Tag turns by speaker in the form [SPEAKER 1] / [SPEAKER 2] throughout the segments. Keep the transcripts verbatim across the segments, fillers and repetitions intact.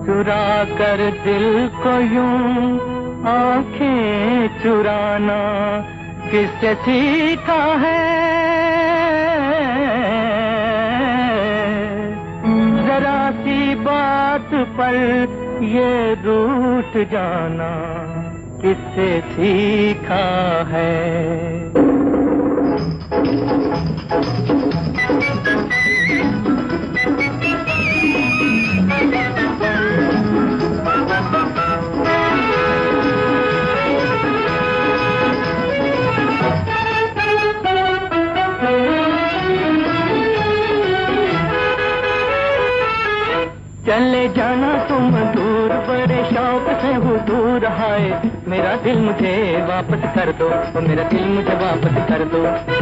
[SPEAKER 1] चुरा कर दिल को यूं आंखें चुराना किससे सीखा है? जरा सी बात पर ये रूठ जाना किससे सीखा है? चले जाना तुम दूर बड़े शौक से हुजूर हाय, मेरा दिल मुझे वापस कर दो, ओ मेरा दिल मुझे वापस कर दो।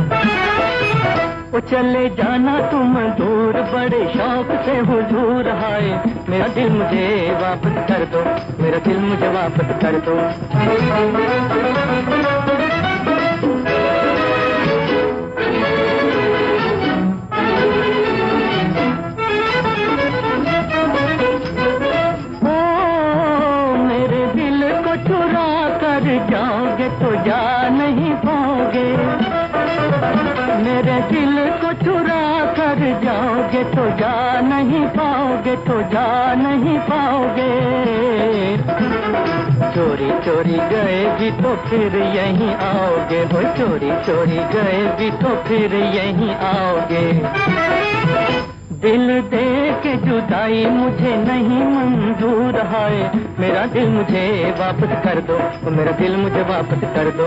[SPEAKER 1] ओ चले जाना तुम दूर बड़े शौक से हुजूर हाय, मेरा दिल मुझे वापस कर दो, मेरा दिल मुझे वापस कर दो। जाओगे तो जा नहीं पाओगे, मेरे दिल को चुरा कर जाओगे तो जा नहीं पाओगे, तो जा नहीं पाओगे। चोरी चोरी गए भी तो फिर यहीं आओगे, हो चोरी चोरी गए भी तो फिर यहीं आओगे। दिल दे के जुदाई मुझे नहीं मंजूर है, मेरा दिल मुझे वापस कर दो, मेरा दिल मुझे वापस कर दो।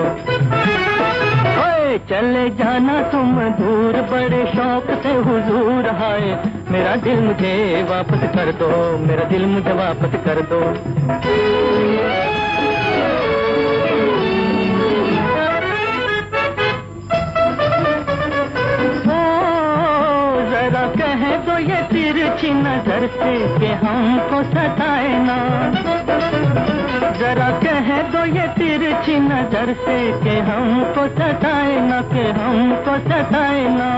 [SPEAKER 1] ओए चले जाना तुम दूर बड़े शौक से हुजूर है, मेरा दिल मुझे वापस कर दो, मेरा दिल मुझे वापस कर दो। कह दो ये तिरछी नजर से कि हमको सताए ना, जरा कह दो ये तिरछी नजर से कि हमको सताए ना, कि हमको सताए ना।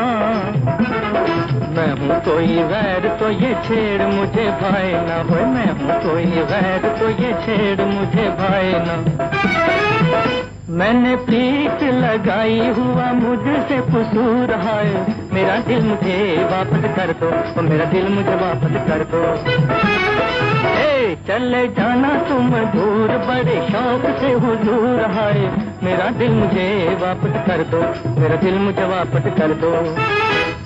[SPEAKER 1] मैं हूँ कोई गैर तो ये छेड़ मुझे भाए ना, हो मैं हूँ कोई गैर तो ये छेड़ मुझे भाए ना। मैंने प्रीत लगाई हुआ मुझसे कसूर है, मेरा दिल मुझे वापस कर दो, तो मेरा दिल मुझे वापस कर दो। ए चले जाना तुम दूर बड़े शौक से हुजूर है, मेरा दिल मुझे वापस कर दो, मेरा दिल मुझे वापस कर दो।